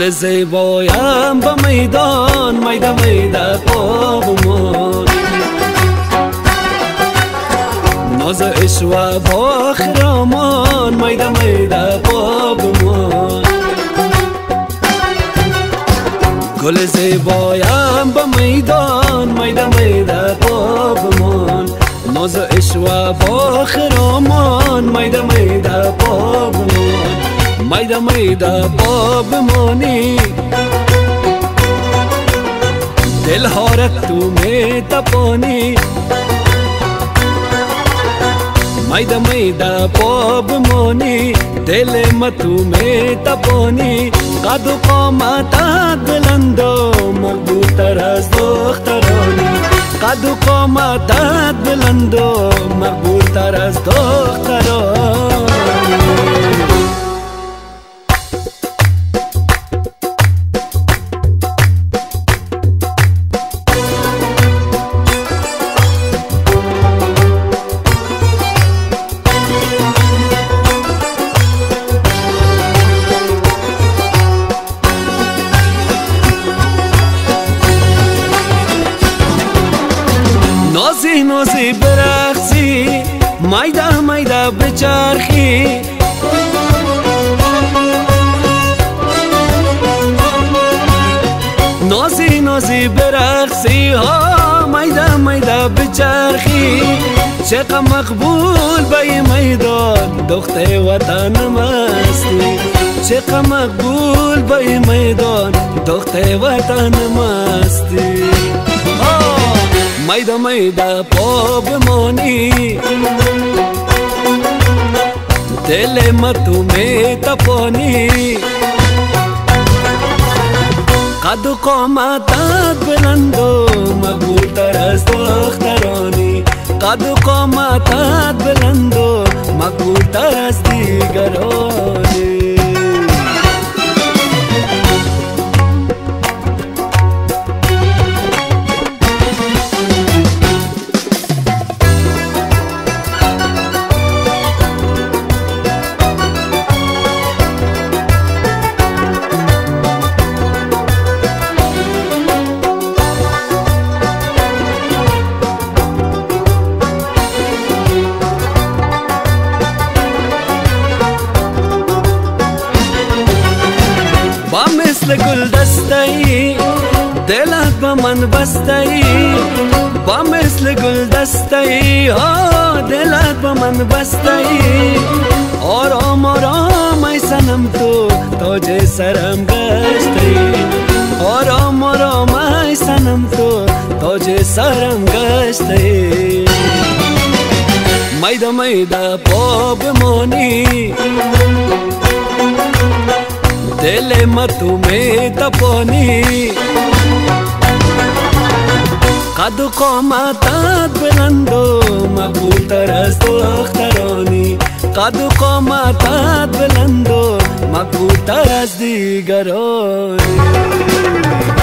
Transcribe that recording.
گل زیبایم به میدان میده میده پابمان، ناز عشق و با خرامان میده میده پابمان. گل زیبایم به میدان میده میده پابمان، ناز عشق و با خرامان میده میده پابمان، میده میده پابمانی. دل هارت تو می تپانی، میده میده پابمانی. دل متو می تپانی، قد و قامتت بلند و مقبول تر از دخترانی، قد و قامتت بلند و مقبول تر از دخترانی. نازی نازی برقصی، میده میده بچرخی، نازی نازی برقصی ها، میده میده بچرخی. چقدر مقبول به میدان دخت وطن مستی، چقدر مقبول به میدان دخت وطن مستی. میده میده پابمانی، دل متو می تپانی. قد و قامتت بلند و مقبول تر از دخترانی، قد و قامتت بلند و مقبول تر از دیگرانی. با مثل گل دستایی دلت با من بستایی، با مثل گل دستایی ها دلت با من بستایی. آرام آرام ای صنم تو تاج سرم گشتی، آرام آرام ای صنم تو تاج سرم گشتی. میده میده پابمانی، دل متو می تپانی. قد و قامتت بلند و مقبول تر از دخترانی، قد و قامتت بلند و مقبول تر از دیگرانی.